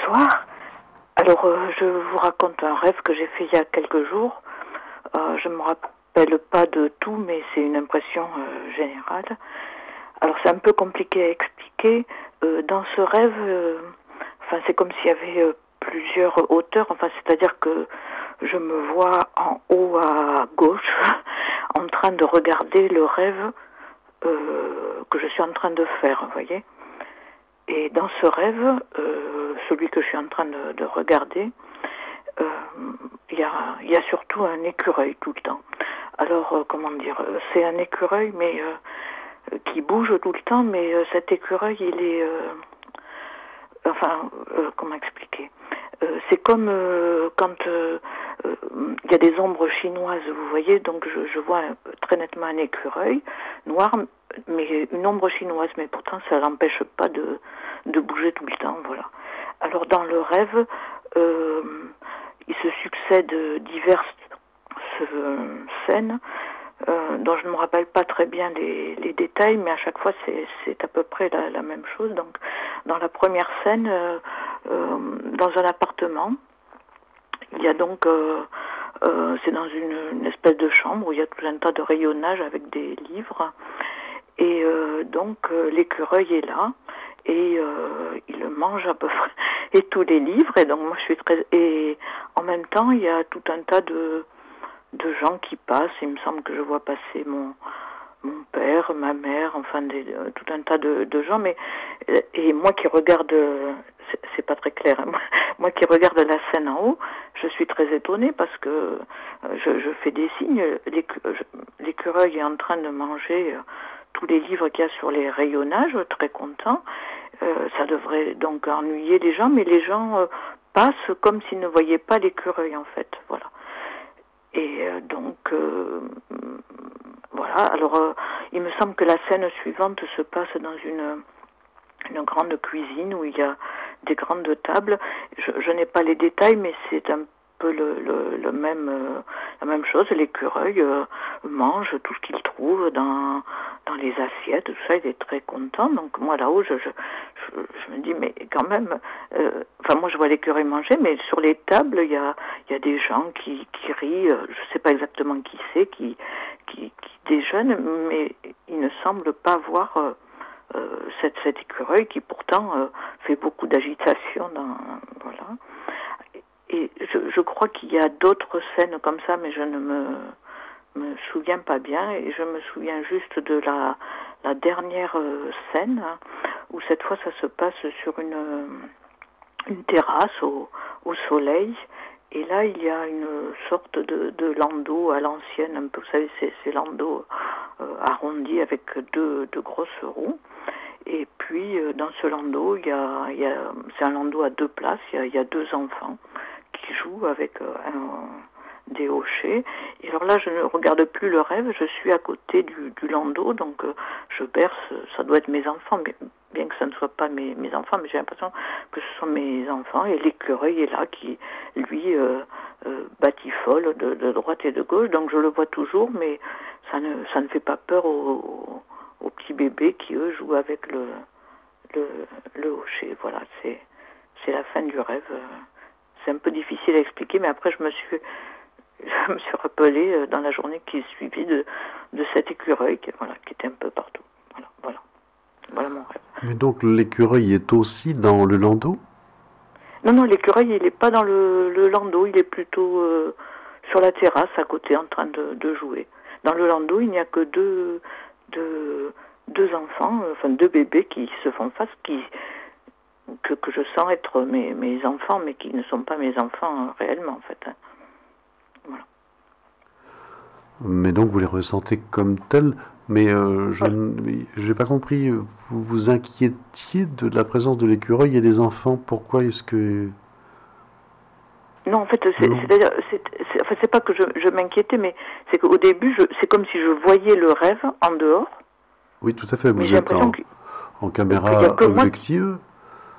Bonsoir. Alors, je vous raconte un rêve que j'ai fait il y a quelques jours. Je ne me rappelle pas de tout, mais c'est une impression générale. Alors, c'est un peu compliqué à expliquer. Dans ce rêve, c'est comme s'il y avait plusieurs hauteurs. C'est-à-dire que je me vois en haut à gauche, en train de regarder le rêve que je suis en train de faire, vous voyez. Et dans ce rêve, celui que je suis en train de regarder, il y a surtout un écureuil tout le temps. Alors, c'est un écureuil, mais qui bouge tout le temps, mais cet écureuil, il est... comment expliquer c'est comme quand il y a des ombres chinoises, vous voyez, donc je vois très nettement un écureuil noir, mais une ombre chinoise, mais pourtant ça l'empêche pas de bouger tout le temps, voilà. Alors dans le rêve, il se succèdent diverses scènes dont je ne me rappelle pas très bien les détails, mais à chaque fois c'est à peu près la même chose. Donc dans la première scène, dans un appartement, il y a donc c'est dans une espèce de chambre où il y a tout un tas de rayonnage avec des livres, et l'écureuil est là et il mange à peu près et tous les livres, et donc moi je suis très, et en même temps il y a tout un tas de gens qui passent. Il me semble que je vois passer mon père, ma mère, tout un tas de gens, mais et moi qui regarde, c'est pas très clair, hein, moi qui regarde la scène en haut, je suis très étonnée parce que je fais des signes, l'écureuil est en train de manger tous les livres qu'il y a sur les rayonnages, très content. Ça devrait donc ennuyer les gens, mais les gens passent comme s'ils ne voyaient pas l'écureuil en fait, voilà. Et voilà. Alors, il me semble que la scène suivante se passe dans une grande cuisine où il y a des grandes tables. Je n'ai pas les détails, mais c'est un peu le même, la même chose. L'écureuil mange tout ce qu'il trouve dans les assiettes, tout ça. Il est très content. Donc moi là-haut, je me dis, mais quand même, moi je vois l'écureuil manger, mais sur les tables il y a des gens qui rient. Je sais pas exactement qui c'est, qui déjeune, mais il ne semble pas voir cet écureuil qui pourtant fait beaucoup d'agitation voilà. Et je crois qu'il y a d'autres scènes comme ça, mais je ne me souviens pas bien, et je me souviens juste de la dernière scène où cette fois ça se passe sur une terrasse au soleil, et là il y a une sorte de landau à l'ancienne, un peu, vous savez, ces landaux arrondis avec deux grosses roues. Et puis dans ce landau, c'est un landau à deux places, il y a deux enfants qui jouent avec des hochets. Et alors là, je ne regarde plus le rêve, je suis à côté du landau, donc je berce, ça doit être mes enfants, bien que ça ne soit pas mes enfants, mais j'ai l'impression que ce sont mes enfants, et l'écureuil est là qui, lui, batifole de droite et de gauche, donc je le vois toujours, mais ça ne fait pas peur aux petits bébés qui, eux, jouent avec le hocher. Voilà, c'est la fin du rêve. C'est un peu difficile à expliquer, mais après je me suis rappelé dans la journée qui suivit de cet écureuil qui était un peu partout. Voilà mon rêve. Mais donc l'écureuil est aussi dans le landau ? Non, l'écureuil il n'est pas dans le landau, il est plutôt sur la terrasse à côté en train de jouer. Dans le landau, il n'y a que deux enfants, deux bébés qui se font face, que je sens être mes enfants, mais qui ne sont pas mes enfants réellement en fait. Voilà. Mais donc vous les ressentez comme tels, mais je n'ai pas compris, vous vous inquiétiez de la présence de l'écureuil et des enfants, pourquoi est-ce que... Non, en fait, c'est pas que je m'inquiétais, mais c'est qu'au début, c'est comme si je voyais le rêve en dehors. Oui, tout à fait, vous êtes en caméra objective. Comment ?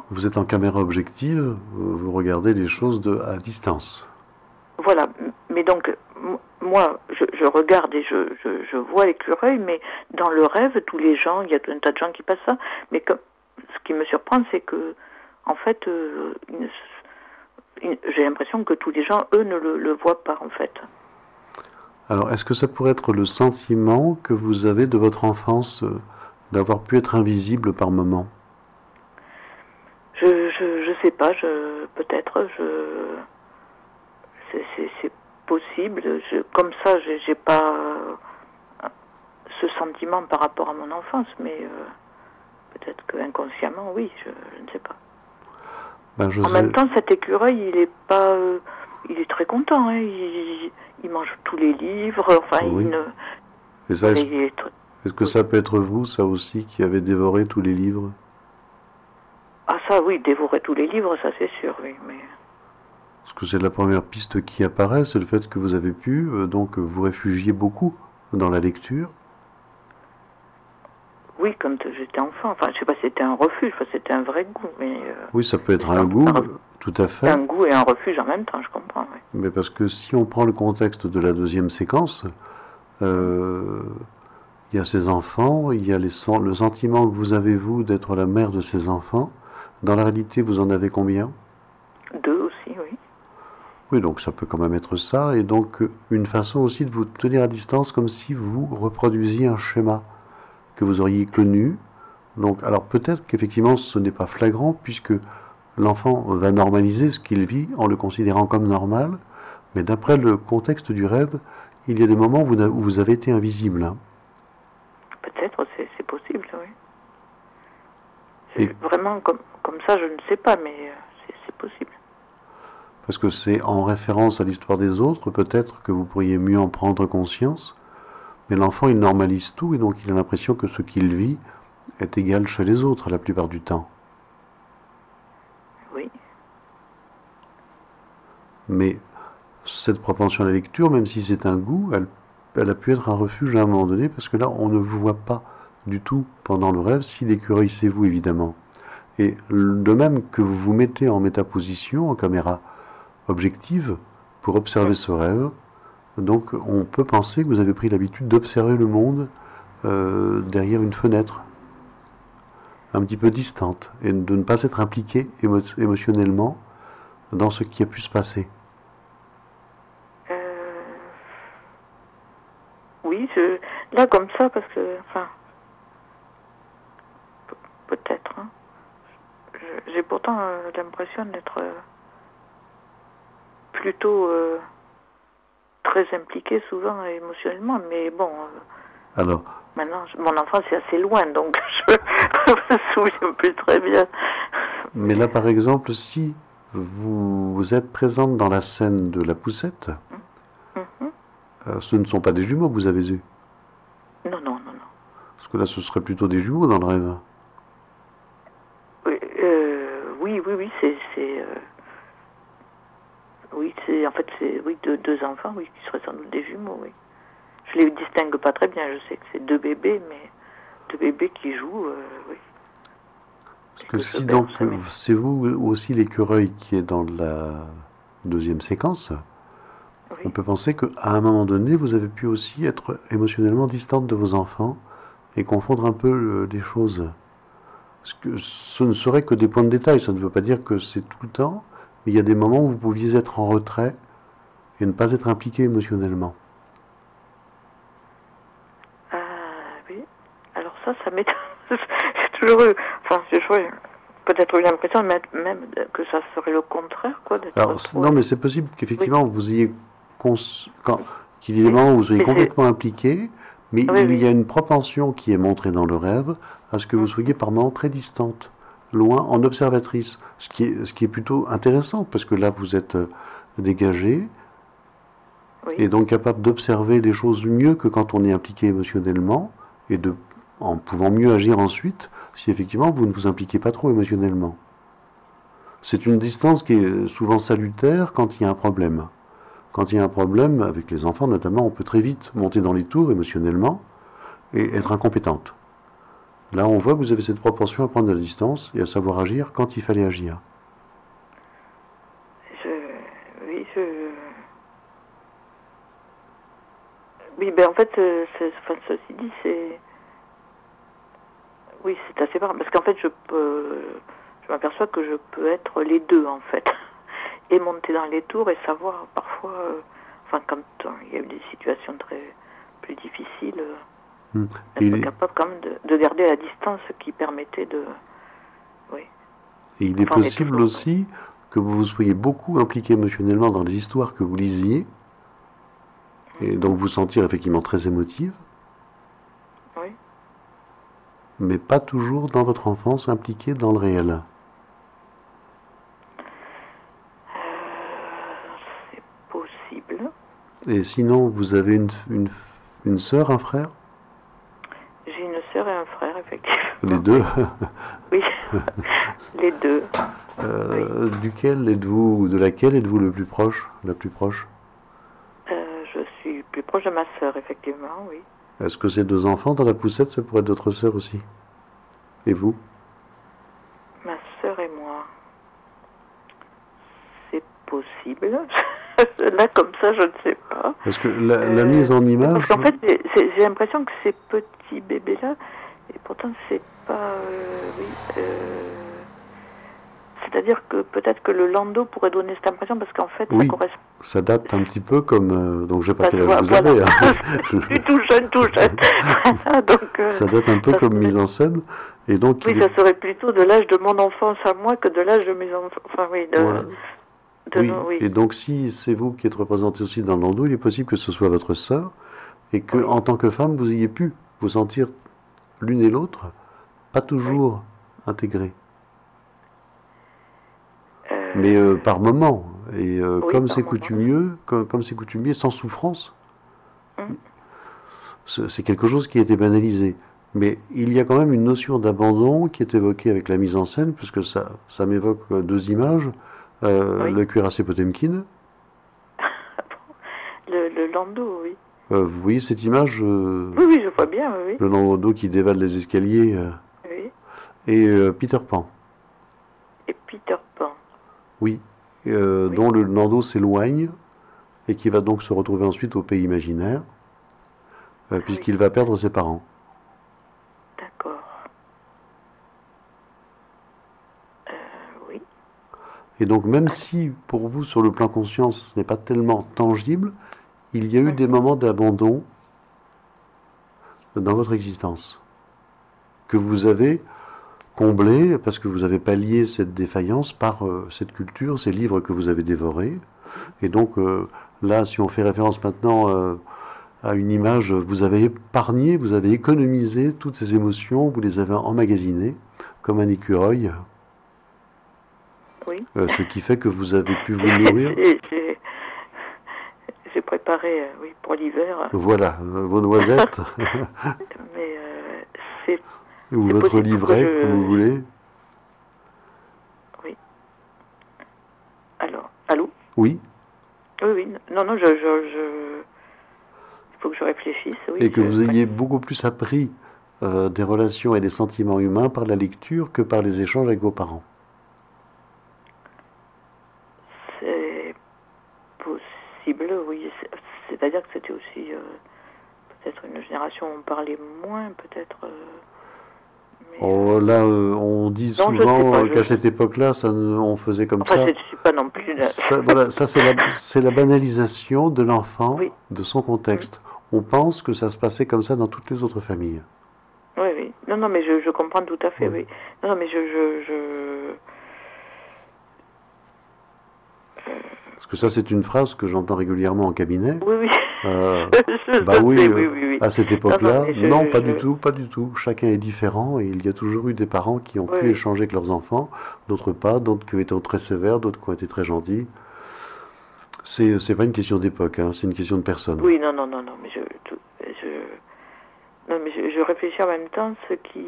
Vous êtes en caméra objective, vous regardez les choses à distance. Voilà, mais donc, moi, je regarde et je vois l'écureuil, mais dans le rêve, tous les gens, il y a tout un tas de gens qui passent ça, mais ce qui me surprend, c'est que en fait, j'ai l'impression que tous les gens, eux, ne le voient pas, en fait. Alors, est-ce que ça pourrait être le sentiment que vous avez de votre enfance d'avoir pu être invisible par moment? Je sais pas, peut-être, c'est possible. Comme ça, j'ai pas ce sentiment par rapport à mon enfance, mais peut-être que inconsciemment, oui, je ne sais pas. Ben, En même temps, cet écureuil, il est pas, il est très content. Hein, il mange tous les livres. Enfin, oui. il ne. Et ça, Voilà, est-ce que ça peut être vous, ça aussi, qui avez dévoré tous les livres? Ah ça, oui, dévorer tous les livres, ça c'est sûr, oui, mais. Parce que c'est la première piste qui apparaît, c'est le fait que vous avez pu donc vous réfugier beaucoup dans la lecture. Oui, quand j'étais enfant. Enfin, je sais pas si c'était un refuge, enfin, c'était un vrai goût, mais. Oui, ça peut être un goût, tout à fait. C'est un goût et un refuge en même temps, je comprends, oui. Mais parce que si on prend le contexte de la deuxième séquence, il y a ces enfants, il y a le sentiment que vous avez, vous, d'être la mère de ces enfants. Dans la réalité, vous en avez combien? 2 aussi, oui. Oui, donc ça peut quand même être ça. Et donc, une façon aussi de vous tenir à distance, comme si vous reproduisiez un schéma que vous auriez connu. Donc, alors peut-être qu'effectivement, ce n'est pas flagrant, puisque l'enfant va normaliser ce qu'il vit en le considérant comme normal. Mais d'après le contexte du rêve, il y a des moments où vous avez été invisible. Hein. Peut-être, c'est possible, oui. Vraiment, comme ça, je ne sais pas, mais c'est possible. Parce que c'est en référence à l'histoire des autres, peut-être que vous pourriez mieux en prendre conscience. Mais l'enfant, il normalise tout, et donc il a l'impression que ce qu'il vit est égal chez les autres la plupart du temps. Oui. Mais cette propension à la lecture, même si c'est un goût, elle a pu être un refuge à un moment donné, parce que là, on ne vous voit pas du tout pendant le rêve, si l'écureuil, c'est vous, évidemment. Et de même que vous vous mettez en métaposition, en caméra objective, pour observer ce rêve, donc on peut penser que vous avez pris l'habitude d'observer le monde derrière une fenêtre, un petit peu distante, et de ne pas être impliqué émotionnellement dans ce qui a pu se passer. Oui, là comme ça, parce que, enfin, peut-être. Hein. J'ai pourtant l'impression d'être plutôt très impliquée souvent émotionnellement, mais bon. Alors, maintenant, mon enfance est assez loin, donc je me souviens plus très bien. mais là, par exemple, si vous êtes présente dans la scène de la poussette, ce ne sont pas des jumeaux que vous avez eus. Non, non, non, non. Parce que là, ce serait plutôt des jumeaux dans le rêve. Oui, oui, c'est en fait c'est oui deux enfants, oui, qui seraient sans doute des jumeaux, oui. Je les distingue pas très bien. Je sais que c'est 2 bébés, mais 2 bébés qui jouent, oui. Parce que si donc c'est vous aussi l'écureuil qui est dans la deuxième séquence, oui. On peut penser qu'à un moment donné, vous avez pu aussi être émotionnellement distante de vos enfants et confondre un peu les choses. Parce que ce ne serait que des points de détail, ça ne veut pas dire que c'est tout le temps, mais il y a des moments où vous pouviez être en retrait et ne pas être impliqué émotionnellement. Ah oui, alors ça m'étonne. J'ai toujours eu, enfin, peut-être eu l'impression même que ça serait le contraire, quoi. Alors, non, mais c'est possible qu'effectivement vous ayez qu'il y ait des moments où vous soyez complètement impliqué, mais il y a une propension qui est montrée dans le rêve à ce que vous soyez par moments très distante, loin, en observatrice, ce qui est plutôt intéressant, parce que là vous êtes dégagé, et donc capable d'observer les choses mieux que quand on est impliqué émotionnellement, et en pouvant mieux agir ensuite, si effectivement vous ne vous impliquez pas trop émotionnellement. C'est une distance qui est souvent salutaire quand il y a un problème. Quand il y a un problème, avec les enfants notamment, on peut très vite monter dans les tours émotionnellement et être incompétente. Là, on voit que vous avez cette propension à prendre de la distance et à savoir agir quand il fallait agir. Oui, ben en fait, ceci dit, oui, c'est assez marrant, parce qu'en fait, je m'aperçois que je peux être les deux, en fait. Et monter dans les tours et savoir parfois, quand il y a eu des situations plus difficiles, être capable quand même de garder la distance qui permettait de... Oui. Et il est possible aussi que vous vous soyez beaucoup impliqué émotionnellement dans les histoires que vous lisiez, et donc vous sentir effectivement très émotive. Oui. Mais pas toujours dans votre enfance impliqué dans le réel. C'est possible. Et sinon, vous avez une sœur, un frère? J'ai une sœur et un frère, effectivement. Les deux? Oui, les deux. Oui. Duquel êtes-vous, ou de laquelle êtes-vous le plus proche, la plus proche? Je suis plus proche de ma sœur, effectivement, oui. Est-ce que ces deux enfants dans la poussette, ça pourrait être votre sœur aussi? Et vous? Ma sœur et moi. C'est possible. Là, comme ça, je ne sais pas. Parce que la mise en image... Parce qu'en fait, j'ai l'impression que ces petits bébés-là, et pourtant, c'est pas... c'est-à-dire que peut-être que le landau pourrait donner cette impression, parce qu'en fait, oui, ça correspond... ça date un petit peu comme... donc, je ne sais pas quel âge vous voilà. avez. Hein. Je suis tout jeune. Voilà, donc, ça date un peu comme mise en scène. Et donc, oui, ça serait plutôt de l'âge de mon enfance à moi que de l'âge de mes enfants. Enfin, oui, voilà. Oui. Oui. Et donc, si c'est vous qui êtes représenté aussi dans le landau, il est possible que ce soit votre sœur, et que, en tant que femme, vous ayez pu vous sentir l'une et l'autre, pas toujours intégrées. Mais par moment, et comme c'est coutumier, sans souffrance, c'est quelque chose qui a été banalisé. Mais il y a quand même une notion d'abandon qui est évoquée avec la mise en scène, puisque ça m'évoque deux images. Le cuirassé Potemkin. le landau, oui. Vous voyez cette image Oui, je vois bien, oui. Le landau qui dévale les escaliers. Oui. Et Peter Pan. Et Peter Pan. Oui. Dont le landau s'éloigne et qui va donc se retrouver ensuite au pays imaginaire, puisqu'il va perdre ses parents. D'accord. Oui. Et donc, même si, pour vous, sur le plan conscience, ce n'est pas tellement tangible, il y a eu des moments d'abandon dans votre existence que vous avez comblé parce que vous avez pallié cette défaillance par cette culture, ces livres que vous avez dévorés. Et donc, là, si on fait référence maintenant à une image, vous avez épargné, vous avez économisé toutes ces émotions, vous les avez emmagasinées comme un écureuil. Oui. Ce qui fait que vous avez pu vous nourrir. J'ai préparé, pour l'hiver. Voilà, vos noisettes. Mais c'est... Ou votre livret, comme vous voulez. Oui. Alors, allô? Oui. Oui. Non, il faut que je réfléchisse. Oui, et que vous ayez beaucoup plus appris des relations et des sentiments humains par la lecture que par les échanges avec vos parents. C'est possible, oui. C'est-à-dire que c'était aussi peut-être une génération où on parlait moins, peut-être... là, on dit souvent qu'à cette époque-là, on faisait comme ça. Je ne suis pas non plus... Ça c'est la banalisation de l'enfant, de son contexte. On pense que ça se passait comme ça dans toutes les autres familles. Oui. Non, mais je comprends tout à fait, oui. Non, mais Parce que ça, c'est une phrase que j'entends régulièrement en cabinet. Oui. Oui. À cette époque-là, non, pas du tout. Chacun est différent et il y a toujours eu des parents qui ont pu échanger avec leurs enfants, d'autres pas, d'autres qui ont été très sévères, d'autres qui ont été très gentils. C'est pas une question d'époque, hein, c'est une question de personne. Oui, non, mais je réfléchis en même temps, ce qui...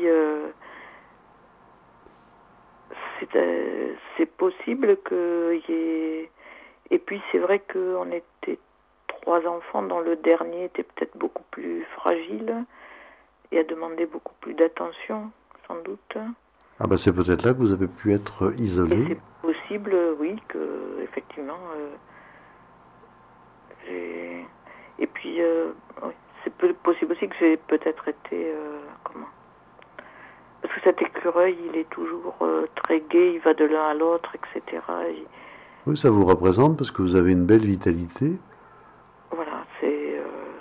c'est possible qu'il y ait... Et puis c'est vrai qu'on était 3 enfants, dont le dernier était peut-être beaucoup plus fragile et a demandé beaucoup plus d'attention, sans doute. Ah ben c'est peut-être là que vous avez pu être isolé. Et c'est possible, oui, que effectivement... Et puis, c'est possible aussi que j'ai peut-être été... Parce que cet écureuil, il est toujours très gai, il va de l'un à l'autre, etc. Oui, ça vous représente parce que vous avez une belle vitalité. Voilà, c'est...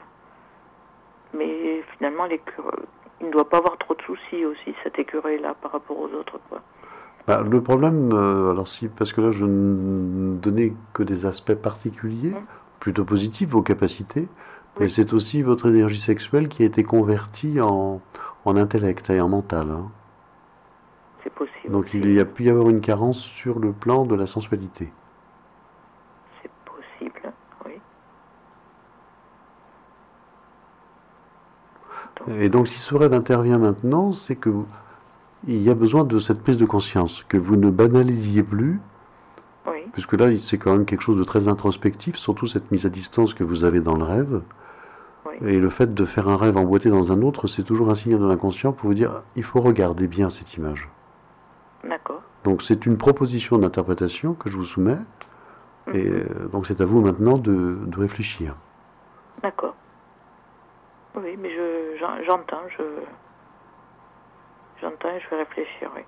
Mais finalement, l'écureuil, il ne doit pas avoir trop de soucis aussi, cet écureuil-là, par rapport aux autres, quoi. Bah, le problème, alors si, parce que là je ne donnais que des aspects particuliers, plutôt positifs, vos capacités, mais c'est aussi votre énergie sexuelle qui a été convertie en intellect et en mental. Hein. C'est possible. Donc aussi. il y a pu y avoir une carence sur le plan de la sensualité. C'est possible, oui. Et donc si ce rêve intervient maintenant, c'est que il y a besoin de cette prise de conscience, que vous ne banalisiez plus, puisque là c'est quand même quelque chose de très introspectif, surtout cette mise à distance que vous avez dans le rêve. Et le fait de faire un rêve emboîté dans un autre, c'est toujours un signal de l'inconscient pour vous dire il faut regarder bien cette image. D'accord. Donc c'est une proposition d'interprétation que je vous soumets, et donc c'est à vous maintenant de réfléchir. D'accord. Oui, mais j'entends, j'entends et je vais réfléchir, oui.